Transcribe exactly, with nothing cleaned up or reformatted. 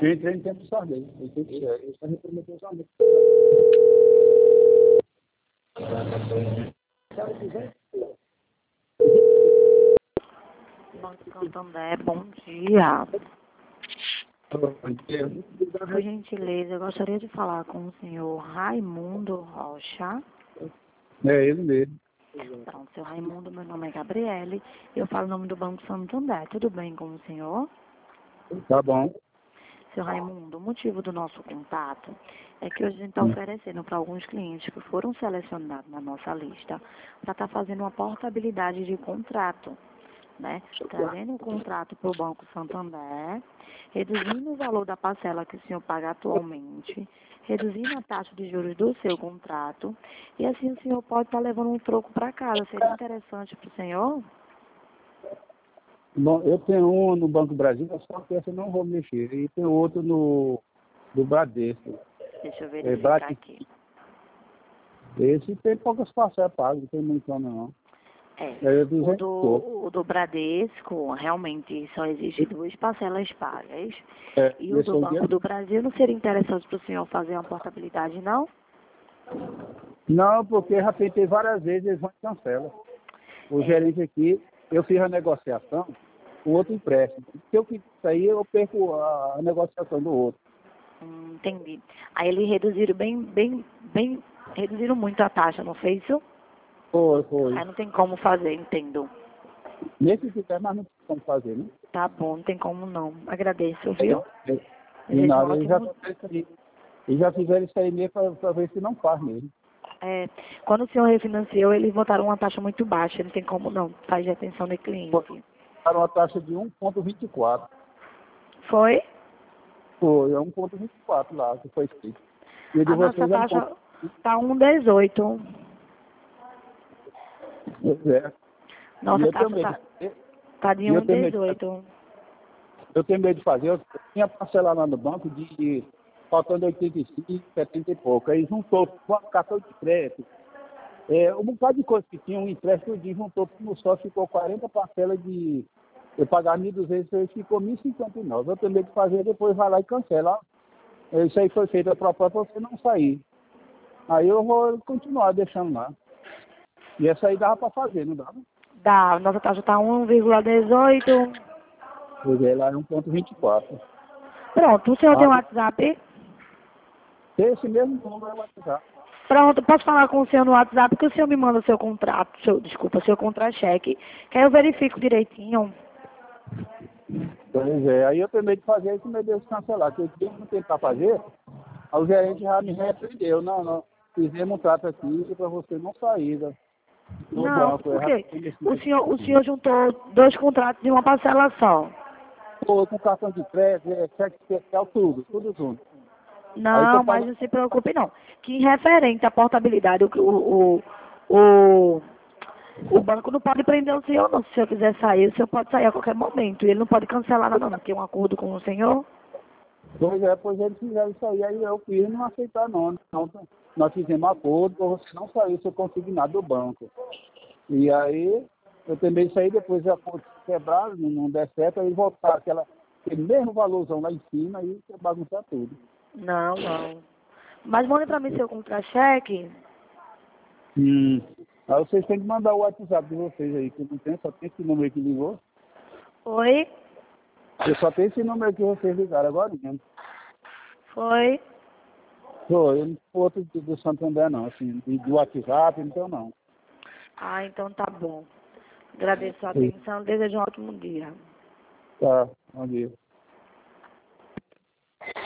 Eu entrei no tempo do sorteio. Eu entrei, eu só reprometeu o sorteio. Banco Santander, bom dia. Bom dia. Por gentileza, eu gostaria de falar com o senhor Raimundo Rocha. É ele mesmo. Então, seu Raimundo, meu nome é Gabriele, eu falo o nome do Banco Santander. Tudo bem com o senhor? Tá bom. Seu Raimundo, o motivo do nosso contato é que hoje a gente está oferecendo para alguns clientes que foram selecionados na nossa lista para estar fazendo uma portabilidade de contrato, né? Trazendo o contrato para o Banco Santander, reduzindo o valor da parcela que o senhor paga atualmente, reduzindo a taxa de juros do seu contrato, e assim o senhor pode estar levando um troco para casa. Seria interessante para o senhor? Bom, eu tenho um no Banco do Brasil, só que essa eu não vou mexer. E tem outro no do Bradesco. Deixa eu É, verificar Brade- aqui. Esse tem poucas parcelas pagas, não tem muito não. É, É o duzentos e pouco. do, o do Bradesco realmente só existe duas parcelas pagas. É, E o esse do é o Banco dia. do Brasil não seria interessante para o senhor fazer uma portabilidade, não? Não, porque já tentei várias vezes, eles vão e cancelam. O É. gerente aqui, eu fiz a negociação, o outro empréstimo. Se eu quiser sair, eu perco a, a negociação do outro. Hum, entendi. Aí eles reduziram bem, bem, bem, reduziram muito a taxa, não fez isso? Foi, foi. Aí não tem como fazer, entendo. Nesse tiver, mas não tem como fazer, né? Tá bom, não tem como não. Agradeço, viu? É, é, e Desejo um nada, eles já, ótimo... eles já fizeram isso aí mesmo para ver se não faz mesmo. É, quando o senhor refinanciou, eles botaram uma taxa muito baixa, não tem como não. Faz retenção de cliente. Para uma taxa de um vírgula vinte e quatro. Foi? Foi, é um vírgula vinte e quatro lá que foi escrito. E o de A nossa vocês é um taxa ponto. tá um vírgula dezoito. É. E Nossa eu tenho taxa medo tá, de fazer. tá de E eu um tenho vírgula medo de fazer. dezoito. Eu tenho medo de fazer. Eu tinha parcelado lá no banco de faltando oitenta e cinco, setenta e pouco. Aí juntou com a cartão de crédito. É, um bocado de coisa que tinha, um empréstimo de juntou no só, ficou quarenta parcelas de. Eu pagar mil e duzentos, aí ficou mil e cinquenta e nove. Eu tenho medo de fazer, depois vai lá e cancela. Isso aí foi feito a proposta para você não sair. Aí eu vou continuar deixando lá. E essa aí dava para fazer, não dava? Dá, nossa taxa tá um vírgula dezoito. Pois é, lá é um vírgula vinte e quatro. Pronto, o senhor tem um Aí, WhatsApp? esse mesmo número é o WhatsApp. Pronto, posso falar com o senhor no WhatsApp que o senhor me manda o seu contrato, seu, desculpa, seu contra-cheque, que aí eu verifico direitinho. Pois é, aí eu tenho medo de fazer isso, meu Deus, cancelar. Que eu tinha que tentar fazer, aí o gerente já me repreendeu. Não, não, fizemos um trato aqui para você não sair do do Não, banco. É por quê? rapidinho esse O mês. senhor, o senhor juntou dois contratos de uma parcela só. Pô, com cartão de crédito, é, cheque especial, tudo, tudo junto. Aí tô Não, mas pagando. não se preocupe não. Que referente à portabilidade, o, o, o, o banco não pode prender o senhor não. Se o senhor quiser sair, o senhor pode sair a qualquer momento. E ele não pode cancelar nada não, porque é um acordo com o senhor. Pois é, pois eles fizeram isso aí, aí eu quis não aceitar não. Então, nós fizemos acordo para você não sair seu consignado do banco. E aí, eu também saí depois a conta quebrar, não, não der certo, aí voltar aquela, aquele mesmo valorzão lá em cima, aí você bagunçar tudo. Não, não. Mas manda pra mim seu contra-cheque. Hum. Aí vocês têm que mandar o WhatsApp de vocês aí, que não tem, só tem esse número que ligou. Oi? Eu só tenho esse número que vocês ligaram agora mesmo. Foi? Pô, eu não sou outro do, do Santander não, assim, de, do WhatsApp, então não. Ah, então tá bom. Agradeço a Sim. atenção. Desejo um ótimo dia. Tá, bom dia.